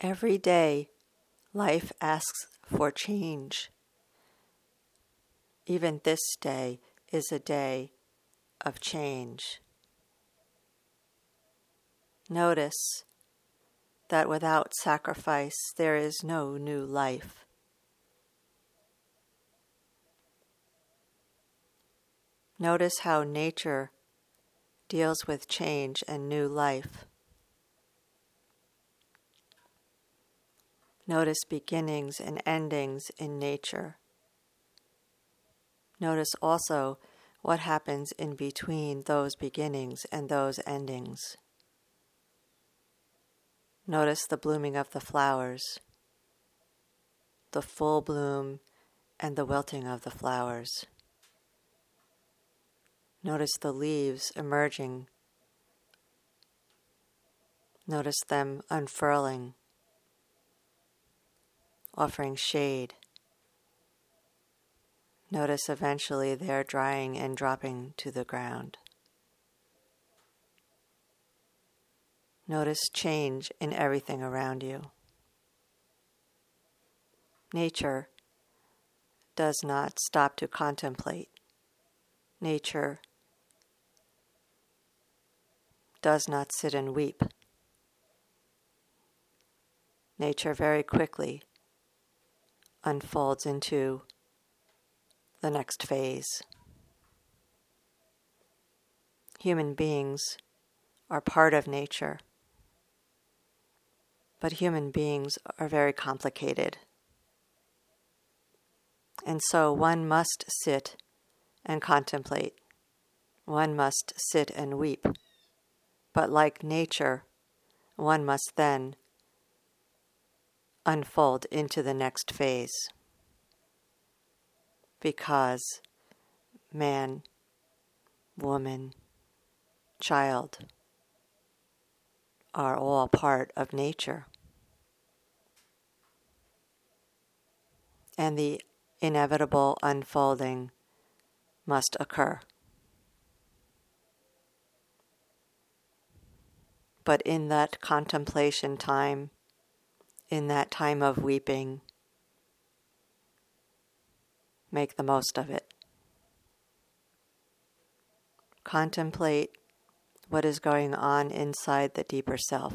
Every day, life asks for change. Even this day is a day of change. Notice that without sacrifice, there is no new life. Notice how nature deals with change and new life. Notice beginnings and endings in nature. Notice also what happens in between those beginnings and those endings. Notice the blooming of the flowers, the full bloom and the wilting of the flowers. Notice the leaves emerging. Notice them unfurling, offering shade. Notice eventually they're drying and dropping to the ground. Notice change in everything around you. Nature does not stop to contemplate. Nature does not sit and weep. Nature very quickly unfolds into the next phase. Human beings are part of nature, but human beings are very complicated. And so one must sit and contemplate. One must sit and weep. But like nature, one must then unfold into the next phase. Because man, woman, child are all part of nature. And the inevitable unfolding must occur. But in that contemplation time, in that time of weeping, make the most of it. Contemplate what is going on inside the deeper self.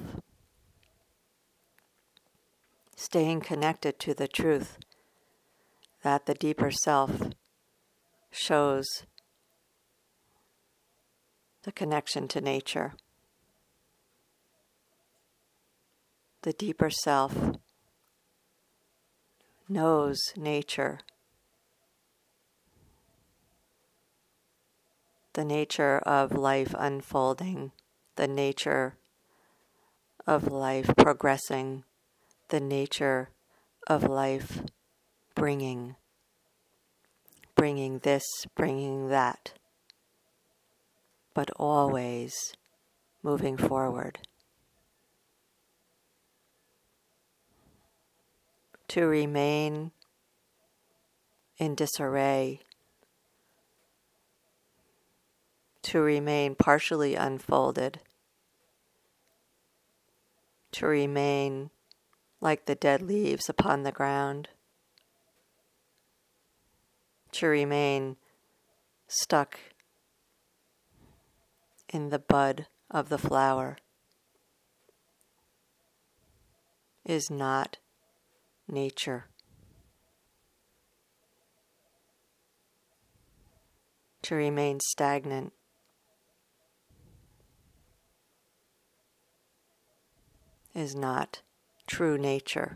Staying connected to the truth that the deeper self shows the connection to nature. The deeper self knows nature, the nature of life unfolding, the nature of life progressing, the nature of life bringing this, bringing that, but always moving forward. To remain in disarray, to remain partially unfolded, to remain like the dead leaves upon the ground, to remain stuck in the bud of the flower is not nature. To remain stagnant is not true nature.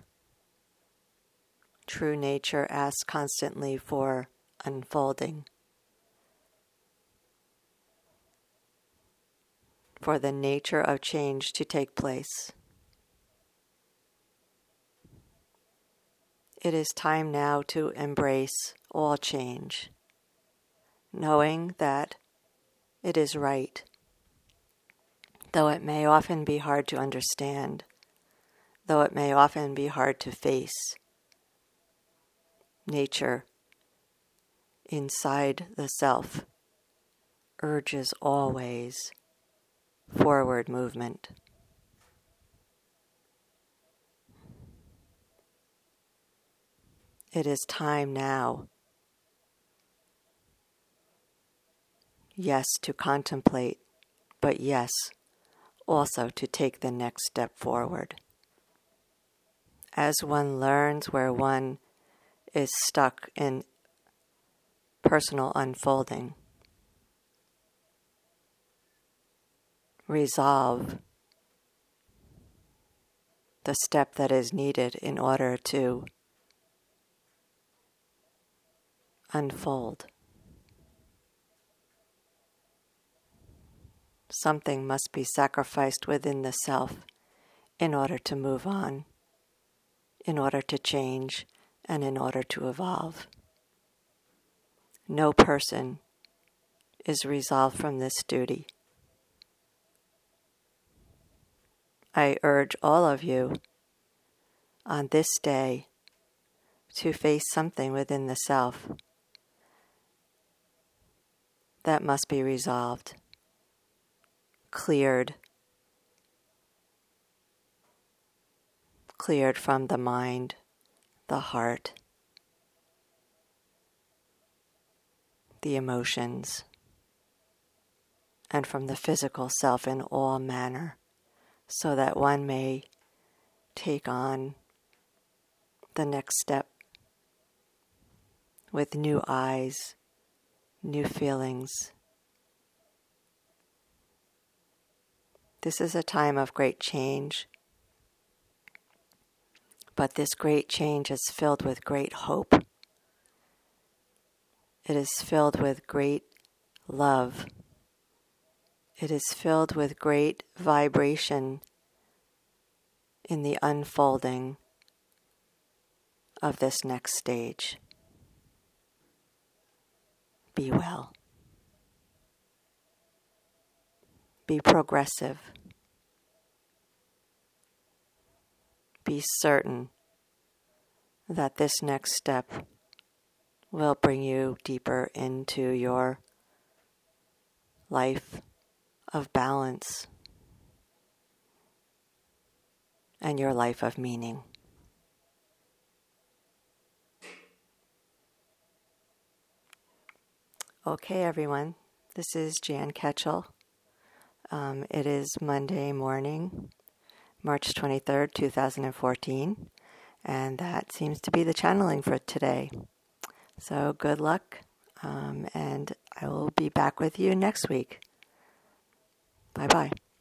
True nature asks constantly for unfolding, for the nature of change to take place. It is time now to embrace all change, knowing that it is right, though it may often be hard to understand, though it may often be hard to face. Nature inside the self urges always forward movement. It is time now, yes, to contemplate, but yes, also to take the next step forward. As one learns where one is stuck in personal unfolding, resolve the step that is needed in order to unfold. Something must be sacrificed within the self in order to move on, in order to change, and in order to evolve. No person is resolved from this duty. I urge all of you on this day to face something within the self that must be resolved, cleared from the mind, the heart, the emotions, and from the physical self in all manner, so that one may take on the next step with new eyes, new feelings. This is a time of great change, but this great change is filled with great hope. It is filled with great love. It is filled with great vibration in the unfolding of this next stage. Be well. Be progressive. Be certain that this next step will bring you deeper into your life of balance and your life of meaning. Okay, everyone, this is Jan Ketchel. It is Monday morning, March 23rd, 2014, and that seems to be the channeling for today. So good luck, and I will be back with you next week. Bye-bye.